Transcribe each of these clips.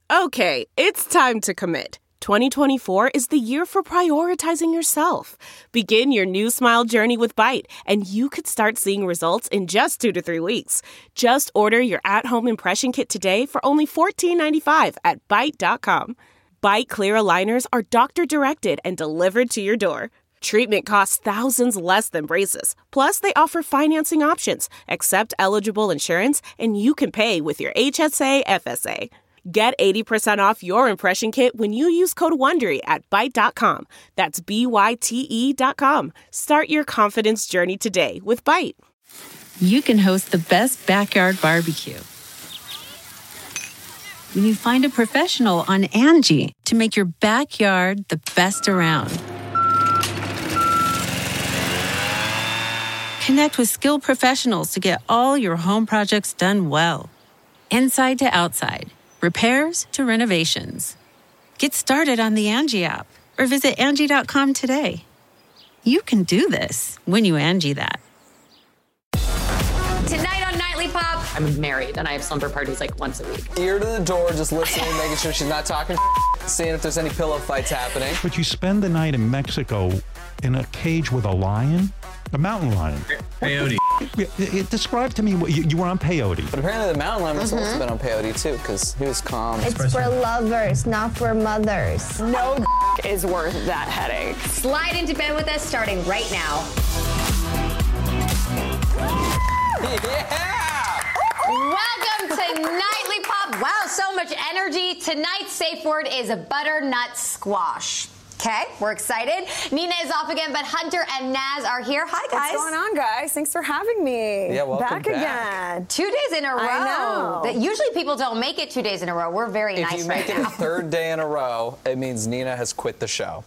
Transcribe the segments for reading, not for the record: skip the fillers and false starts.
Okay, it's time to commit. 2024 is the year for prioritizing yourself. Begin your new smile journey with Byte, and you could start seeing results in just 2 to 3 weeks. Just order your at-home impression kit today for only $14.95 at Byte.com. Byte Clear aligners are doctor-directed and delivered to your door. Treatment costs thousands less than braces. Plus, they offer financing options, accept eligible insurance, and you can pay with your HSA FSA. Get 80% off your impression kit when you use code WONDERY at Byte.com. That's BYTE.com. Start your confidence journey today with Byte. You can host the best backyard barbecue when you find a professional on Angie to make your backyard the best around. Connect with skilled professionals to get all your home projects done well. Inside to outside. Repairs to renovations. Get started on the Angie app or visit Angie.com today. You can do this when you Angie that. Tonight on Nightly Pop. I'm married and I have slumber parties like once a week. Ear to the door, just listening, making sure she's not talking seeing if there's any pillow fights happening. But you spend the night in Mexico in a cage with a lion? A mountain lion. Peyote. Describe to me what you were on peyote. But apparently the mountain lion was supposed to have been on peyote too, because he was calm. It's for lovers, not for mothers. No is worth that headache. Slide into bed with us starting right now. Yeah! Welcome to Nightly Pop. Wow, so much energy. Tonight's safe word is a butternut squash. Okay, we're excited. Nina is off again, but Hunter and Naz are here. Hi, guys. What's going on, guys? Thanks for having me. Yeah, welcome back again. 2 days in a row. I know. Usually people don't make it 2 days in a row. We're very nice right now. If you make it a third day in a row, it means Nina has quit the show.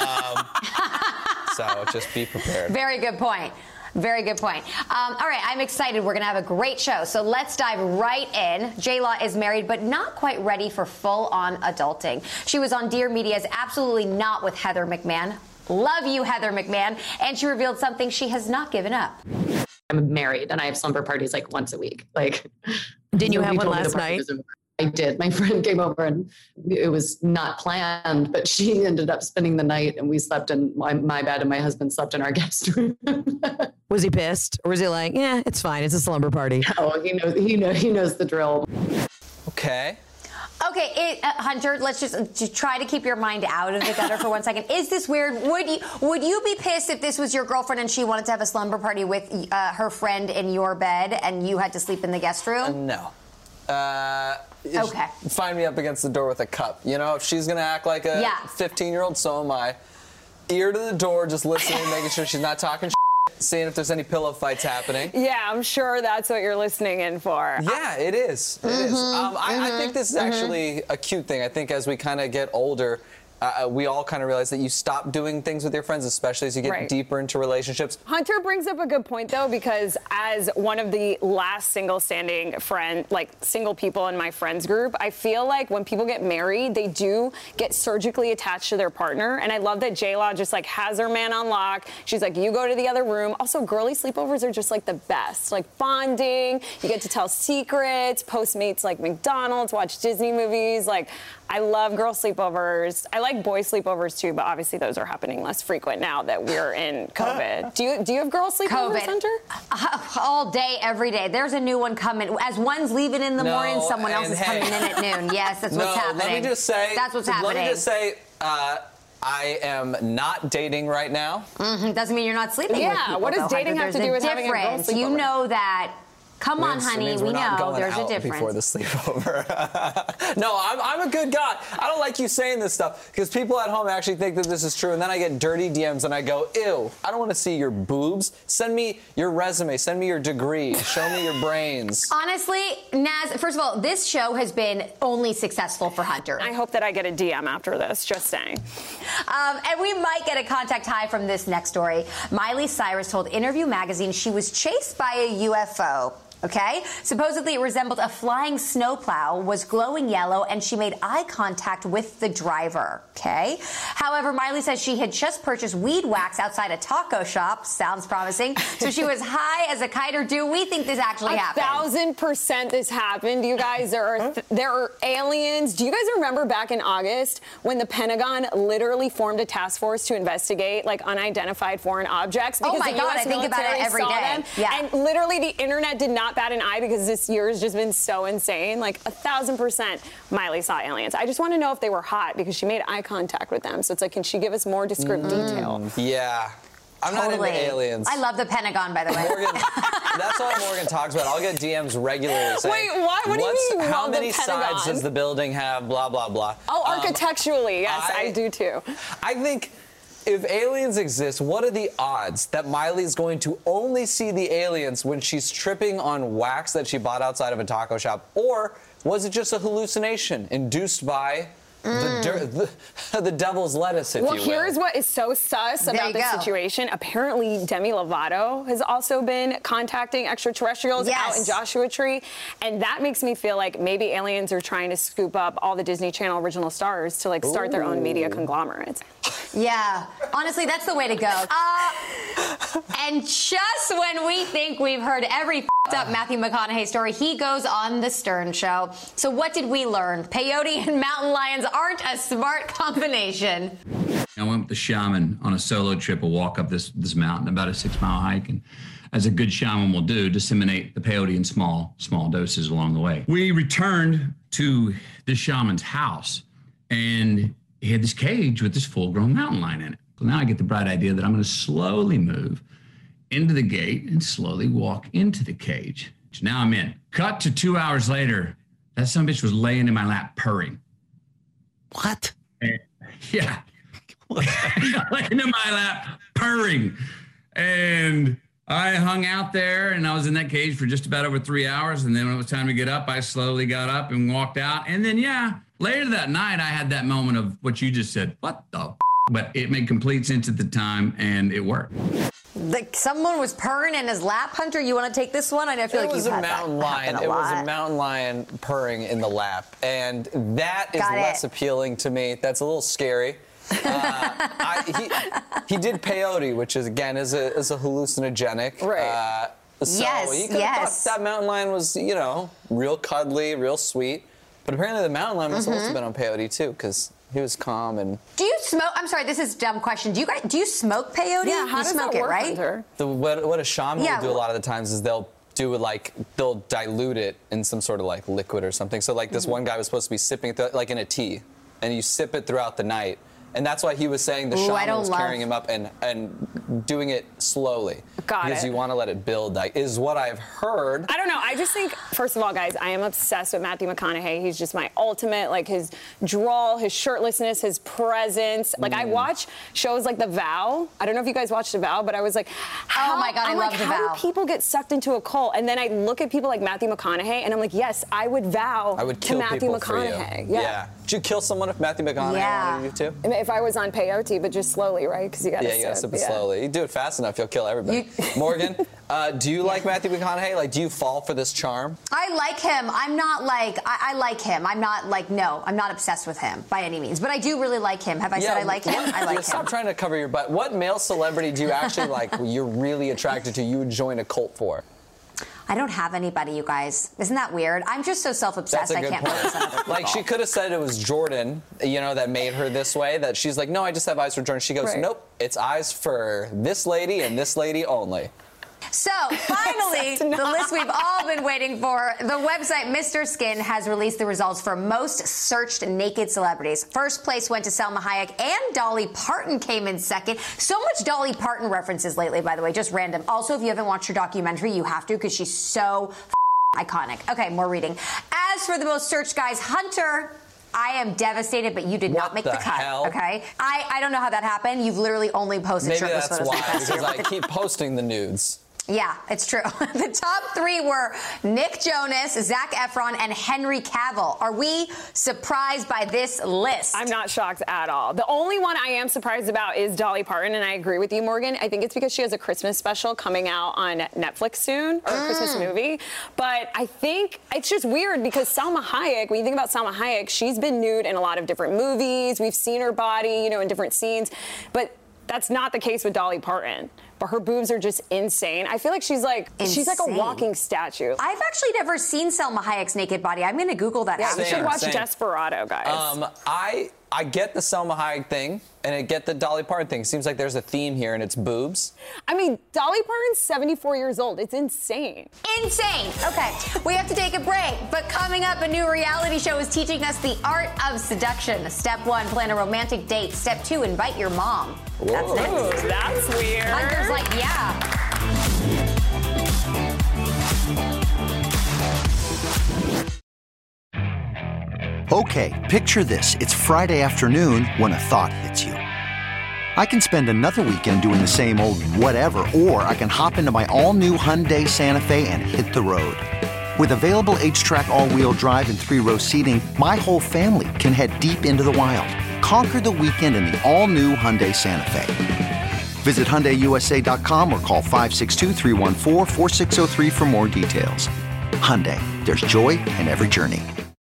So just be prepared. Very good point. Very good point. All right, I'm excited. We're going to have a great show. So let's dive right in. J-Law is married, but not quite ready for full-on adulting. She was on Dear Media's Absolutely Not with Heather McMahon. Love you, Heather McMahon. And she revealed something she has not given up. I'm married and I have slumber parties like once a week. Didn't you have one last night? I did. My friend came over and it was not planned, but she ended up spending the night and we slept in my bed and my husband slept in our guest room. Was he pissed or was he like, yeah, it's fine. It's a slumber party? Oh, he knows the drill. Okay. Okay, Hunter, let's just try to keep your mind out of the gutter for 1 second. Is this weird? Would you be pissed if this was your girlfriend and she wanted to have a slumber party with her friend in your bed and you had to sleep in the guest room? No. Okay. Find me up against the door with a cup. You know, if she's going to act like a 15-year-old, so am I. Ear to the door, just listening, making sure she's not talking seeing if there's any pillow fights happening. Yeah, I'm sure that's what you're listening in for. Yeah, it is. It is. I think this is actually a cute thing. I think as we kind of get older, we all kind of realize that you stop doing things with your friends, especially as you get deeper into relationships. Hunter brings up a good point, though, because as one of the last single people in my friends group, I feel like when people get married, they do get surgically attached to their partner. And I love that J-Law just has her man on lock. She's like, you go to the other room. Also, girly sleepovers are just the best. Bonding, you get to tell secrets, Postmates McDonald's, watch Disney movies. I love girl sleepovers. I like boy sleepovers too, but obviously those are happening less frequent now that we're in COVID. Do you have girl sleepovers, Hunter? All day, every day. There's a new one coming. As one's leaving in the morning, someone else is coming in at noon. Yes, that's what's happening. Let me just say. That's what's happening. Let me just say. I am not dating right now. Doesn't mean you're not sleeping with people. What does dating have to do with having a girl sleepover? You know that. Come on, honey, we know there's a difference. Before the sleepover. No, I'm a good guy. I don't like you saying this stuff because people at home actually think that this is true, and then I get dirty DMs and I go, ew, I don't want to see your boobs. Send me your resume. Send me your degree. Show me your brains. Honestly, Naz, first of all, this show has been only successful for Hunter. I hope that I get a DM after this, just saying. And we might get a contact high from this next story. Miley Cyrus told Interview magazine she was chased by a UFO. Okay? Supposedly it resembled a flying snowplow, was glowing yellow, and she made eye contact with the driver. Okay? However, Miley says she had just purchased weed wax outside a taco shop. Sounds promising. So she was high as a kite, or do we think this actually happened? 1,000% this happened, you guys. There are aliens. Do you guys remember back in August when the Pentagon literally formed a task force to investigate like unidentified foreign objects? Because oh my the God, US I think about it every day. Them, yeah. And literally the internet did not bat an eye because this year has just been so insane. Like 1,000% Miley saw aliens. I just want to know if they were hot because she made eye contact with them. So it's like, can she give us more descriptive detail? Yeah. I'm not into aliens. I love the Pentagon, by the way. Morgan, that's all Morgan talks about. I'll get DMs regularly saying, wait, what? What do you mean you how love many the Pentagon? sides does the building have? Blah, blah, blah. Oh, architecturally, yes, I do too. I think if aliens exist, what are the odds that Miley's going to only see the aliens when she's tripping on wax that she bought outside of a taco shop? Or was it just a hallucination induced by the devil's lettuce, if you will? Well, here's what is so sus about this situation. Apparently, Demi Lovato has also been contacting extraterrestrials out in Joshua Tree. And that makes me feel like maybe aliens are trying to scoop up all the Disney Channel original stars to like start their own media conglomerates. Yeah, honestly, that's the way to go. And just when we think we've heard every f***ed up Matthew McConaughey story, he goes on The Stern Show. So what did we learn? Peyote and mountain lions aren't a smart combination. I went with the shaman on a solo trip, a walk up this mountain, about a 6-mile hike. And as a good shaman will do, disseminate the peyote in small doses along the way. We returned to the shaman's house, and he had this cage with this full-grown mountain lion in it. So now I get the bright idea that I'm going to slowly move into the gate and slowly walk into the cage. So now I'm in. Cut to 2 hours later, that son of a bitch was laying in my lap purring. What? Yeah. Laying in my lap purring. And I hung out there, and I was in that cage for just about over 3 hours. And then when it was time to get up, I slowly got up and walked out. And then, later that night, I had that moment of what you just said. What the f-? But it made complete sense at the time, and it worked. Like someone was purring in his lap, Hunter. You want to take this one? I feel like you've had that happen a lot. It was a mountain lion purring in the lap, and that is less appealing to me. That's a little scary. He did peyote, which is again is a hallucinogenic. Right. So he could have thought that mountain lion was, real cuddly, real sweet. But apparently the mountain lion was supposed to have been on peyote too, because he was calm and. Do you smoke? I'm sorry, this is a dumb question. Do you smoke peyote? Yeah, how does smoke that work, right? What a shaman will do a lot of the times is they'll dilute it in some sort of like liquid or something. So like this one guy was supposed to be sipping it like in a tea, and you sip it throughout the night. And that's why he was saying the shaman was carrying him up and doing it slowly. Because you want to let it build, is what I've heard. I don't know. I just think, first of all, guys, I am obsessed with Matthew McConaughey. He's just my ultimate, like his drawl, his shirtlessness, his presence. Like I watch shows like The Vow. I don't know if you guys watched The Vow, but I was like, oh my God, I love The Vow. How do people get sucked into a cult? And then I look at people like Matthew McConaughey, and I'm like, yes, I would vow to Matthew McConaughey. Yeah. Would you kill someone if Matthew McConaughey wanted you to? If I was on peyote, but just slowly, right? Because you got to you got to sip it slowly. You do it fast enough, you'll kill everybody. Morgan, do you like Matthew McConaughey? Like, do you fall for this charm? I like him. I'm not like, I like him. I'm not like, no, I'm not obsessed with him by any means. But I do really like him. Have I said I like him? I like him. Stop trying to cover your butt. What male celebrity do you actually like, you're really attracted to, you would join a cult for? I don't have anybody, you guys. Isn't that weird? I'm just so self-obsessed, I can't focus on other people. Like, she could have said it was Jordan, that made her this way, that she's like, no, I just have eyes for Jordan. She goes, nope, it's eyes for this lady and this lady only. So, finally, the list we've all been waiting for. The website Mr. Skin has released the results for most searched naked celebrities. First place went to Salma Hayek, and Dolly Parton came in second. So much Dolly Parton references lately, by the way, just random. Also, if you haven't watched her documentary, you have to, because she's so iconic. Okay, more reading. As for the most searched guys, Hunter, I am devastated, but you did not make the cut. Hell? Okay, I don't know how that happened. You've literally only posted shirtless photos. Maybe that's why, because I keep posting the nudes. Yeah, it's true. The top 3 were Nick Jonas, Zac Efron, and Henry Cavill. Are we surprised by this list? I'm not shocked at all. The only one I am surprised about is Dolly Parton, and I agree with you, Morgan. I think it's because she has a Christmas special coming out on Netflix soon, or a Christmas movie. But I think it's just weird because Salma Hayek, when you think about Salma Hayek, she's been nude in a lot of different movies. We've seen her body, in different scenes. But that's not the case with Dolly Parton. But her boobs are just insane. I feel like she's like a walking statue. I've actually never seen Salma Hayek's naked body. I'm going to Google that. Yeah, you should watch Desperado, guys. I get the Salma Hayek thing, and I get the Dolly Parton thing. Seems like there's a theme here, and it's boobs. I mean, Dolly Parton's 74 years old. It's insane. Insane. Okay, we have to take a break. But coming up, a new reality show is teaching us the art of seduction. Step 1, plan a romantic date. Step 2, invite your mom. Whoa. That's next. That's weird. Hunter's like, yeah. Okay, picture this. It's Friday afternoon when a thought hits you. I can spend another weekend doing the same old whatever, or I can hop into my all-new Hyundai Santa Fe and hit the road. With available H-Track all-wheel drive and 3-row seating, my whole family can head deep into the wild. Conquer the weekend in the all-new Hyundai Santa Fe. Visit HyundaiUSA.com or call 562-314-4603 for more details. Hyundai, there's joy in every journey.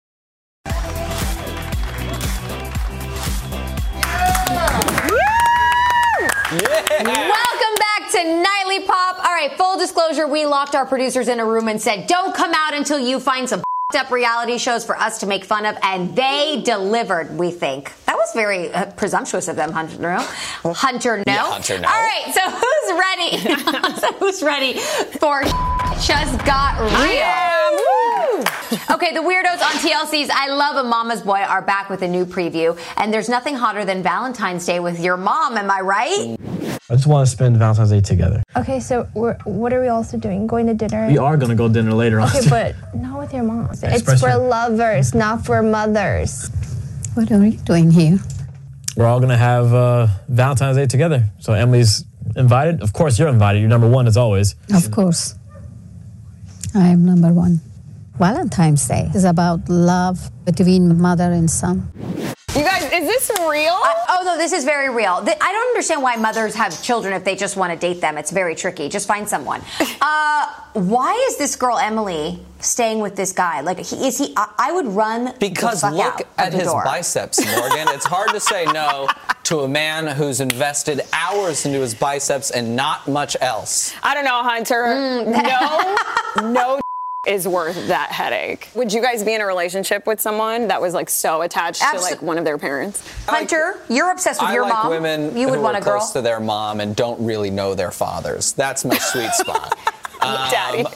Welcome back to Nightly Pop. All right, full disclosure, we locked our producers in a room and said, don't come out until you find some up reality shows for us to make fun of, and they delivered, we think. That was very presumptuous of them, Hunter. No? Hunter, no? Yeah, Hunter, no. All right, so who's ready for Just Got Real? Okay, the weirdos on TLC's I Love a Mama's Boy are back with a new preview, and there's nothing hotter than Valentine's Day with your mom, am I right? I just want to spend Valentine's Day together. Okay, so what are we also doing? Going to dinner? We are going to go to dinner later on. Okay, but not with your mom. It's for lovers, not for mothers. What are you doing here? We're all going to have Valentine's Day together. So Emily's invited. Of course, you're invited. You're number one as always. Of course. I am number one. Valentine's Day is about love between mother and son. You guys, is this real? No, this is very real. I don't understand why mothers have children if they just want to date them. It's very tricky. Just find someone. Why is this girl, Emily, staying with this guy? Like, I would run because the fuck look out at the his door. biceps, Morgan. It's hard to say no to a man who's invested hours into his biceps and not much else. I don't know, Hunter. No is worth that headache. Would you guys be in a relationship with someone that was like so attached to like one of their parents? Hunter, you're obsessed with your mom. Women you would who want are a girl close to their mom and don't really know their fathers. That's my sweet spot. Daddy.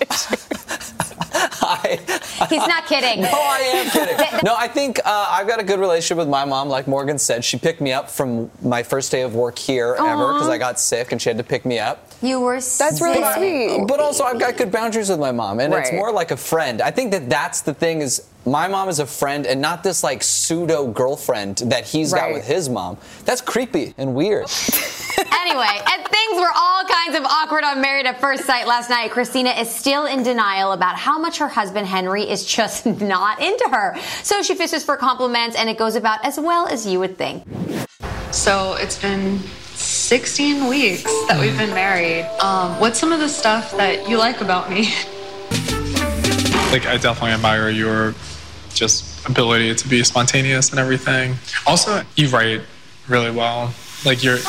He's not kidding. Oh, I am kidding. No, I think I've got a good relationship with my mom. Like Morgan said, she picked me up from my first day of work here ever because I got sick and she had to pick me up. You were That's really sweet. But also, I've got good boundaries with my mom, and it's more like a friend. I think that's the thing is my mom is a friend and not this like pseudo girlfriend that he's got with his mom. That's creepy and weird. Anyway, and things were all kinds of awkward on Married at First Sight last night. Christina is still in denial about how much her husband Henry is just not into her. So she fishes for compliments, and it goes about as well as you would think. So it's been 16 weeks that we've been married. What's some of the stuff that you like about me? Like, I definitely admire your just ability to be spontaneous and everything. Also, you write really well. Like no,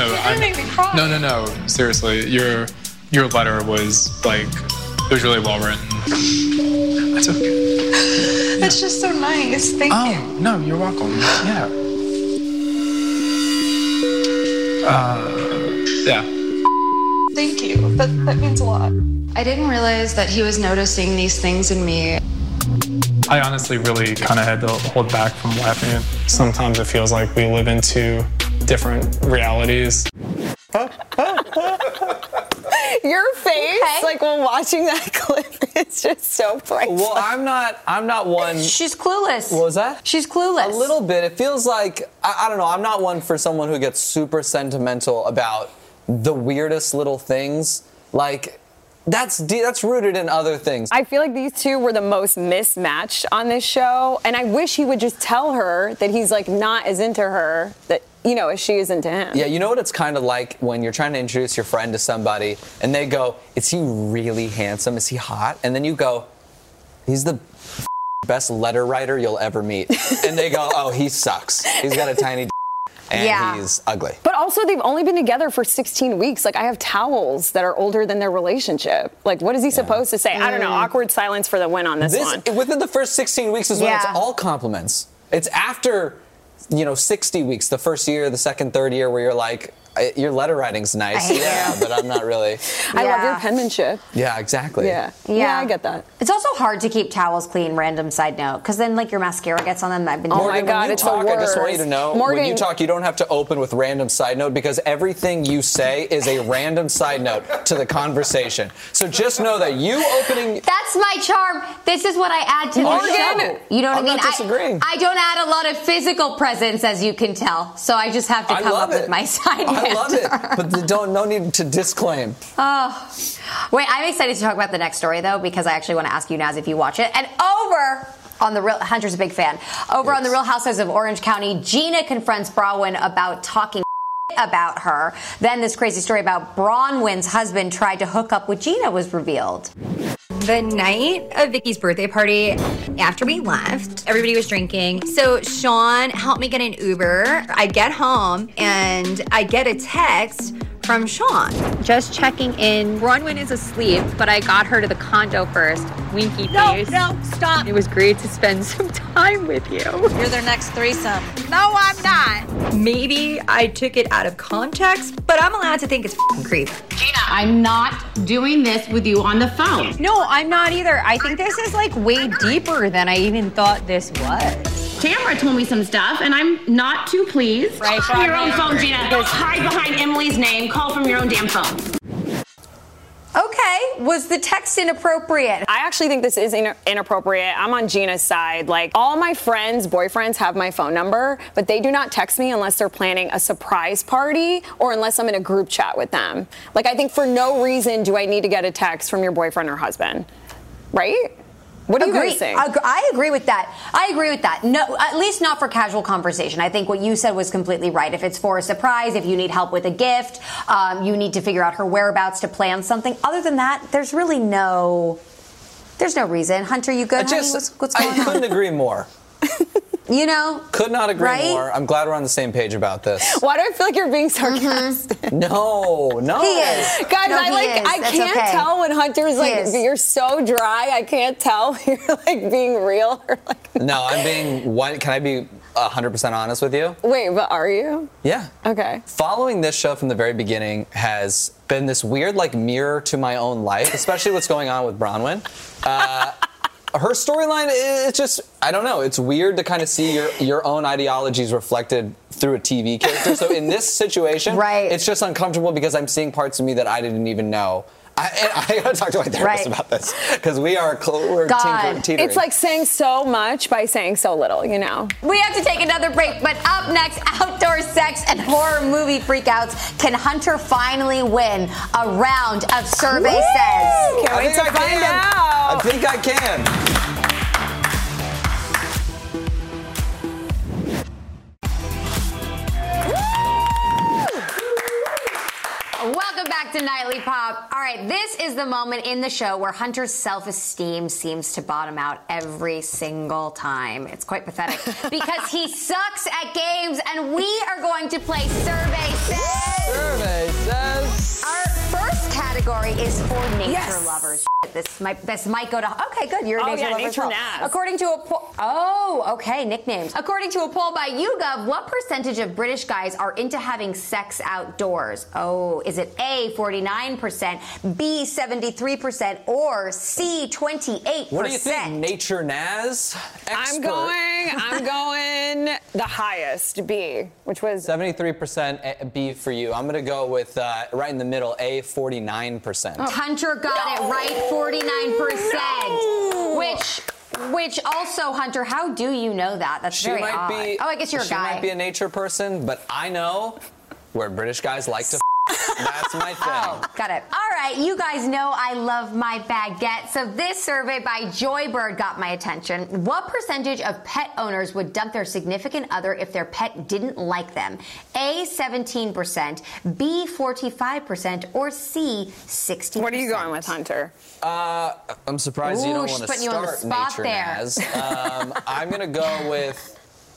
seriously, your letter was like, it was really well written. That's okay. That's just so nice. Thank you. No, you're welcome. Yeah. Yeah. Thank you. That means a lot. I didn't realize that he was noticing these things in me. I honestly really kind of had to hold back from laughing. Sometimes it feels like we live in two different realities. Your face, like when watching that clip, it's just so priceless. Well, I'm not one. She's clueless. What was that? She's clueless. A little bit. It feels like, I don't know, I'm not one for someone who gets super sentimental about the weirdest little things. Like, That's rooted in other things. I feel like these two were the most mismatched on this show, and I wish he would just tell her that he's like not as into her that as she is into him. Yeah, you know what it's kind of like when you're trying to introduce your friend to somebody and they go, "Is he really handsome? Is he hot?" And then you go, "He's the best letter writer you'll ever meet." And they go, "Oh, he sucks. He's got a tiny and he's ugly." But also, they've only been together for 16 weeks. Like, I have towels that are older than their relationship. Like, what is he supposed to say? I don't know. Awkward silence for the win on this one. Within the first 16 weeks is when it's all compliments. It's after, 60 weeks, the first year, the second, third year, where you're like, your letter writing's nice. But I'm not really. I love your penmanship. Yeah, exactly. Yeah, I get that. It's also hard to keep towels clean, random side note, because then your mascara gets on them. Oh my God, it's the worst. I just want you to know, when you talk, you don't have to open with random side note, because everything you say is a random side note to the conversation. So just know that you opening... That's my charm. This is what I add to the show. You know what I mean? I'm not disagreeing. I don't add a lot of physical presence, as you can tell. So I just have to come up with my side note. I love it, but no need to disclaim. Oh, wait! I'm excited to talk about the next story though, because I actually want to ask you, Naz, if you watch it. And over on the Real, Hunter's a big fan. Over on the Real Housewives of Orange County, Gina confronts Bronwyn about talking about her. Then this crazy story about Bronwyn's husband tried to hook up with Gina was revealed. The night of Vicky's birthday party, after we left, everybody was drinking. So Sean helped me get an Uber. I get home and I get a text from Sean. Just checking in. Bronwyn is asleep, but I got her to the condo first. Winky face. No, stop. It was great to spend some time with you. You're their next threesome. No, I'm not. Maybe I took it out of context, but I'm allowed to think it's f***ing creepy. Gina, I'm not doing this with you on the phone. No, I'm not either. I think this is like way deeper than I even thought this was. Tamara told me some stuff, and I'm not too pleased. Right, Call from your own phone, Gina. Hide behind Emily's name. Call from your own damn phone. Okay, was the text inappropriate? I actually think this is inappropriate. I'm on Gina's side. Like, all my friends' boyfriends have my phone number, but they do not text me unless they're planning a surprise party or unless I'm in a group chat with them. Like, I think for no reason do I need to get a text from your boyfriend or husband. Right? What do you guys think? I agree with that. No, at least not for casual conversation. I think what you said was completely right. If it's for a surprise, if you need help with a gift, you need to figure out her whereabouts to plan something. Other than that, there's really no reason. Hunter, you good? What's going on? I couldn't agree more. Could not agree more. I'm glad we're on the same page about this. Why do I feel like you're being sarcastic? No. He is. Guys, I can't tell when Hunter's like, you're so dry. I can't tell if you're like being real or like. No, I'm being. Can I be 100% honest with you? Wait, but are you? Yeah. Okay. Following this show from the very beginning has been this weird like mirror to my own life, especially what's going on with Bronwyn. Her storyline, it's just, I don't know, it's weird to kind of see your own ideologies reflected through a TV character. So in this situation, it's just uncomfortable because I'm seeing parts of me that I didn't even know. I gotta talk to my therapist about this because we're teetering. It's like saying so much by saying so little, We have to take another break, but up next, outdoor sex and horror movie freakouts. Can Hunter finally win a round of Survey Says? Can't wait to find out. I think I can. Welcome back to Nightly Pop. All right, this is the moment in the show where Hunter's self-esteem seems to bottom out every single time. It's quite pathetic because he sucks at games, and we are going to play Survey Says. Survey Says. Our first category is for nature lovers. This might go to. Okay, good. You're a nature lover as well. According to a poll. Nicknames. According to a poll by YouGov, what percentage of British guys are into having sex outdoors? Oh, is it A, 49%, B, 73%, or C, 28%? What do you think, Nature Naz? I'm going the highest, B, which was 73% B for you. I'm gonna go with right in the middle, A, 49%. Hunter got it right, 49%. Which also, Hunter, how do you know that? That's very odd. I guess you're a guy. She might be a nature person, but I know where British guys like to That's my thing. Oh, got it. All right, you guys know I love my baguette. So this survey by Joybird got my attention. What percentage of pet owners would dump their significant other if their pet didn't like them? A, 17%, B, 45%, or C, 60%? What are you going with, Hunter? I'm surprised you don't want to start Nature Naz. I'm going to go with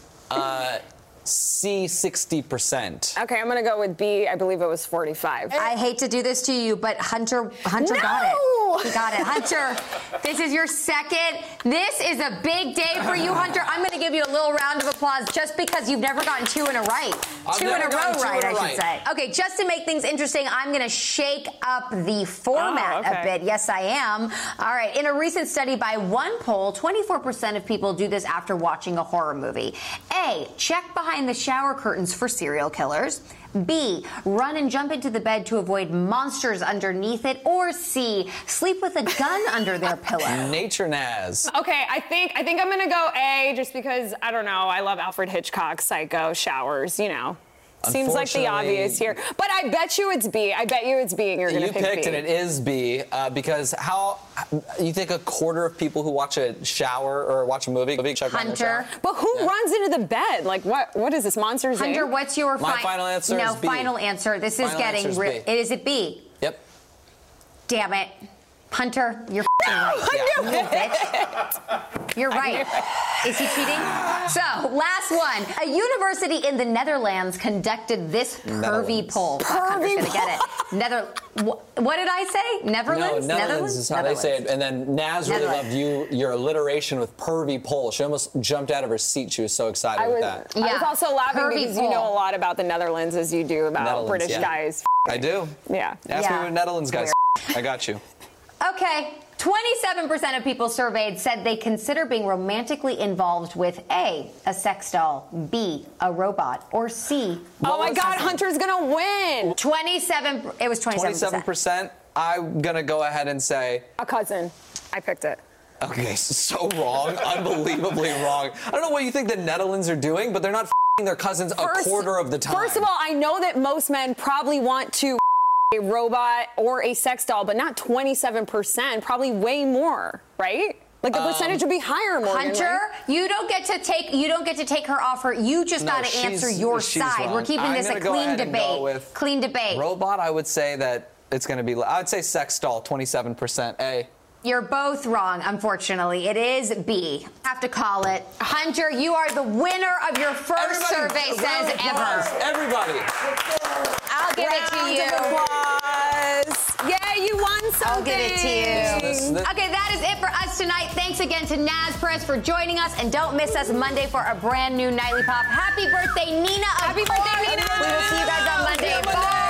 C, 60%. Okay, I'm going to go with B. I believe it was 45. I hate to do this to you, but Hunter got it. He got it. Hunter, this is your second. This is a big day for you, Hunter. I'm going to give you a little round of applause just because you've never gotten two in a row right, I should say. Okay, just to make things interesting, I'm going to shake up the format a bit. Yes, I am. All right. In a recent study by one poll, 24% of people do this after watching a horror movie. A, check behind the shower curtains for serial killers. B, run and jump into the bed to avoid monsters underneath it. Or C, sleep with a gun under their pillow. Nature Naz. Okay, I think I'm gonna go A just because, I don't know, I love Alfred Hitchcock's Psycho showers, you know. Seems like the obvious here. But I bet you it's B. I bet you it's B and you're going to pick B. You picked and it is B because how you think a quarter of people who watch a shower or watch a movie check Hunter. But who runs into the bed? Like what is this, Monsters Inc? Hunter, what's your final answer? No, is B. final answer. This is getting is it B? Yep. Damn it. Hunter, you're right. You're right. Is he cheating? So, last one. A university in the Netherlands conducted this pervy poll. Hunter's gonna get it. What did I say? Netherlands? No, Netherlands is how they say it. And then Naz really loved your alliteration with pervy poll. She almost jumped out of her seat. She was so excited with that. I was also laughing because you know a lot about the Netherlands as you do about British guys. I do. Yeah. Ask me what Netherlands guys. I got you. Okay, 27% of people surveyed said they consider being romantically involved with A, a sex doll, B, a robot, or C. Oh my God, Hunter's gonna win. It was 27%. 27%. I'm gonna go ahead and say a cousin. I picked it. Okay, so wrong, unbelievably wrong. I don't know what you think the Netherlands are doing, but they're not their cousins a quarter of the time. First of all, I know that most men probably want to a robot or a sex doll, but not 27%, probably way more, right? Like the percentage would be higher, Morgan. Hunter, right? you don't get to take her offer. You just got to answer your side. Wrong. We're keeping this a clean debate. Clean debate. Robot, I would say that it's going to be. I'd say sex doll, 27%. A. You're both wrong, unfortunately. It is B. Have to call it. Hunter, you are the winner of your first survey says ever. Everybody. I'll give it to you. Yeah, you won something. I'll give it to you. Okay, that is it for us tonight. Thanks again to Naz Perez for joining us. And don't miss us Monday for a brand new Nightly Pop. Happy birthday, Nina. Happy birthday, Nina. We will see you guys on Monday. Bye.